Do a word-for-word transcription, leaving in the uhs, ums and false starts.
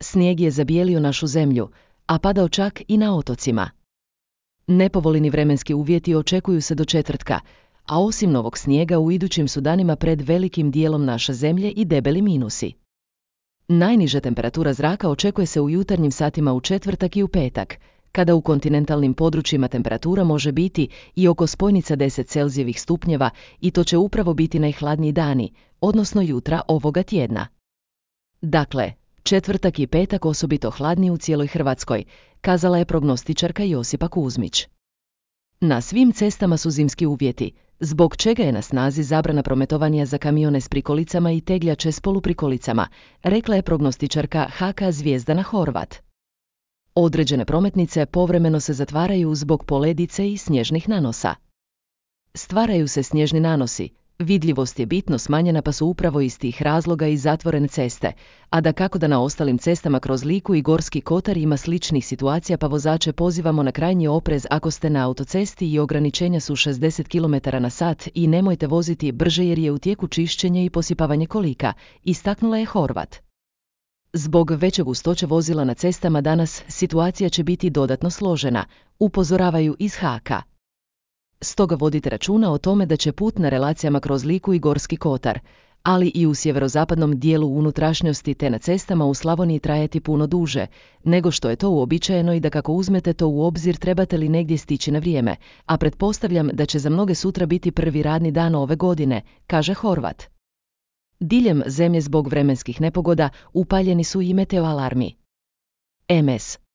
snijeg je zabijelio našu zemlju, a padao čak i na otocima. Nepovoljni vremenski uvjeti očekuju se do četvrtka, a osim novog snijega u idućim su danima pred velikim dijelom naše zemlje i debeli minusi. Najniža temperatura zraka očekuje se u jutarnjim satima u četvrtak i u petak, kada u kontinentalnim područjima temperatura može biti i oko spojnica deset Celzijevih stupnjeva i to će upravo biti najhladniji dani, odnosno jutra ovoga tjedna. Dakle, četvrtak i petak osobito hladni u cijeloj Hrvatskoj, kazala je prognostičarka Josipa Kuzmić. Na svim cestama su zimski uvjeti, zbog čega je na snazi zabrana prometovanja za kamione s prikolicama i tegljače s poluprikolicama, rekla je prognostičarka H K Zvijezdana Horvat. Određene prometnice povremeno se zatvaraju zbog poledice i snježnih nanosa. Stvaraju se snježni nanosi, vidljivost je bitno smanjena pa su upravo iz tih razloga i zatvorene ceste, a dakako da na ostalim cestama kroz Liku i Gorski kotar ima sličnih situacija pa vozače pozivamo na krajnji oprez ako ste na autocesti i ograničenja su šezdeset kilometara na sat i nemojte voziti brže jer je u tijeku čišćenje i posipavanje kolika, istaknula je Horvat. Zbog veće gustoće vozila na cestama danas situacija će biti dodatno složena, upozoravaju iz H K. Stoga vodite računa o tome da će put na relacijama kroz Liku i Gorski kotar, ali i u sjeverozapadnom dijelu unutrašnjosti te na cestama u Slavoniji trajati puno duže, nego što je to uobičajeno i da kako uzmete to u obzir trebate li negdje stići na vrijeme, a pretpostavljam da će za mnoge sutra biti prvi radni dan ove godine, kaže Horvat. Diljem zemlje zbog vremenskih nepogoda upaljeni su i meteoalarmi. M S